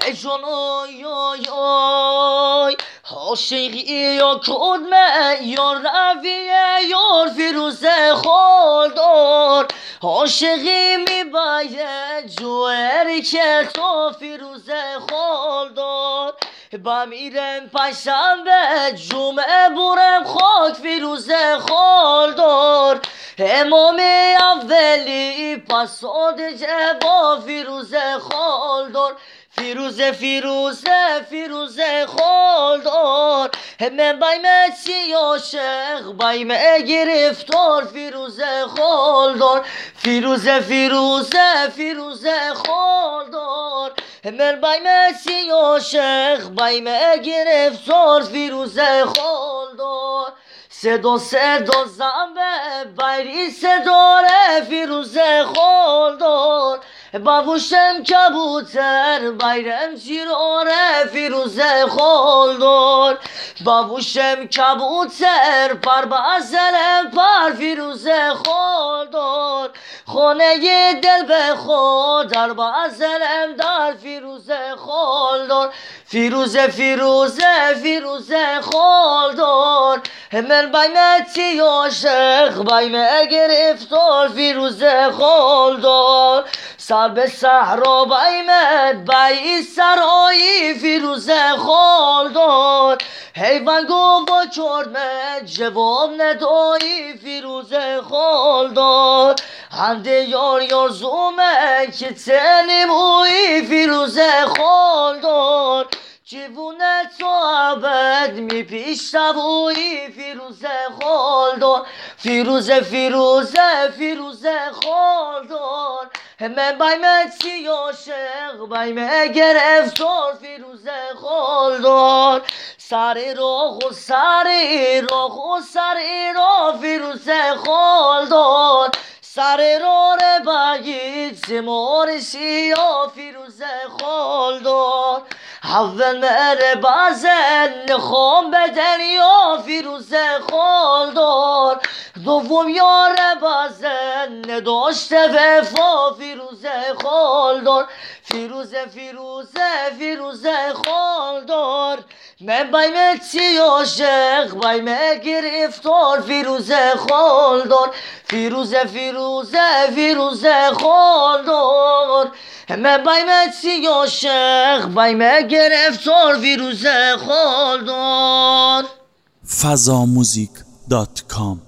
جان آی آی آی عاشقی یا کدمه یا رویه یا فیروز خالدار عاشقی میباید جوهری که تو فیروز خالدار بمیرم پشنبه جمعه برم خاک فیروز خالدار امام اولی پس آدجه با فیروز خالدار فیروزه فیروزه فیروزه خالدار من بایم چی عاشق بایم گرفتار فیروزه خالدار فیروزه فیروزه فیروزه خالدار من بایم چی عاشق بایم گرفتار فیروزه خالدار صدا صدا زنبه بایری صداره فیروزه خالدار بابوشم کبوتر بایرم شیراره فیروزه خالدار بابوشم کبوتر پر بازلم پر فیروزه خالدار خانه دل به خود در بازلم در فیروزه خالدار فیروزه فیروزه فیروزه خالدار من بایمتی عاشق بایم گرفتار فیروزه خالدار سر به صحرا بایمت بایی سرایی فیروزه خالدار حیوان گو با چرمت جواب ندایی فیروزه خالدار هنده یار یار زومه که تنموی فیروزه خالدار جوونه تو عبد می پیش تبوی فیروزه خالدار فیروزه فیروزه فیروزه خالدار من بایمتی عاشق بایم گرفتار فیروزه خالدار سر راه و سر راه و سر راه فیروزه خالدار سر راه بگید سمار سیاه فیروزه خالدار اول مره بازن خام بدن یا فیروزه خالدار دوم یار بازن نداشته وفا فیروزه خالدار فیروزه فیروزه فیروزه خالدار من بایمتی عاشق بایم گرفتار فیروزه خالدار فیروزه فیروزه فیروزه خالدار من بایمتی عاشق بایم گرفتار فیروزه خالدار fazamuzik.com